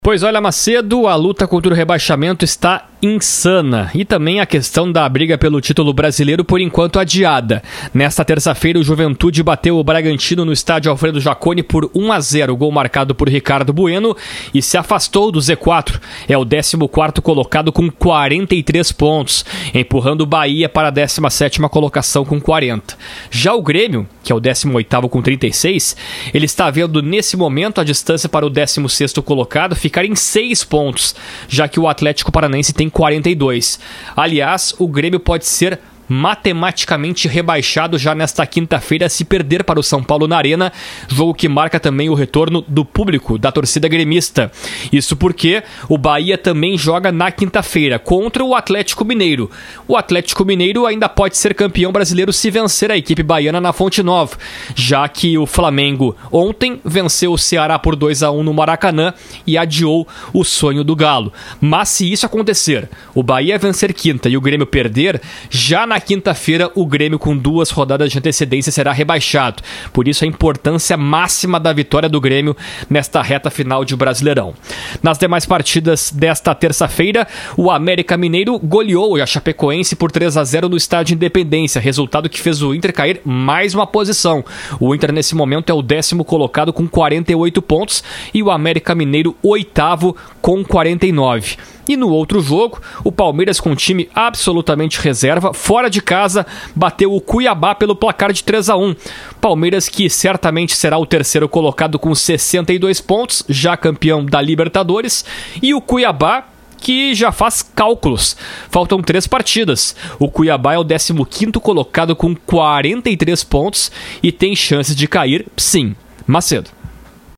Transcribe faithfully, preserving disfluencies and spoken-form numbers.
Pois olha, Macedo, a luta contra o rebaixamento está insana e também a questão da briga pelo título brasileiro por enquanto adiada. Nesta terça-feira o Juventude bateu o Bragantino no estádio Alfredo Jaconi por um a zero, gol marcado por Ricardo Bueno, e se afastou do Z quatro. É o décimo quarto colocado com quarenta e três pontos, empurrando o Bahia para a décima sétima colocação com quarenta. Já o Grêmio, que é o décimo oitavo com trinta e seis, ele está vendo nesse momento a distância para o décimo sexto colocado ficar em seis pontos, já que o Atlético Paranaense tem quarenta e dois. Aliás, o Grêmio pode ser matematicamente rebaixado já nesta quinta-feira se perder para o São Paulo na Arena, jogo que marca também o retorno do público, da torcida gremista. Isso porque o Bahia também joga na quinta-feira contra o Atlético Mineiro. O Atlético Mineiro ainda pode ser campeão brasileiro se vencer a equipe baiana na Fonte Nova, já que o Flamengo ontem venceu o Ceará por dois a um no Maracanã e adiou o sonho do Galo. Mas se isso acontecer, o Bahia vencer quinta e o Grêmio perder, já na quinta-feira, o Grêmio, com duas rodadas de antecedência, será rebaixado. Por isso, a importância máxima da vitória do Grêmio nesta reta final de Brasileirão. Nas demais partidas desta terça-feira, o América Mineiro goleou a Chapecoense por três a zero no Estádio Independência, resultado que fez o Inter cair mais uma posição. O Inter, nesse momento, é o décimo colocado com quarenta e oito pontos e o América Mineiro, oitavo, com quarenta e nove. E no outro jogo, o Palmeiras, com um time absolutamente reserva, fora de casa, bateu o Cuiabá pelo placar de três a um. Palmeiras que certamente será o terceiro colocado com sessenta e dois pontos, já campeão da Libertadores, e o Cuiabá que já faz cálculos. Faltam três partidas. O Cuiabá é o décimo quinto colocado com quarenta e três pontos e tem chances de cair, sim. Macedo.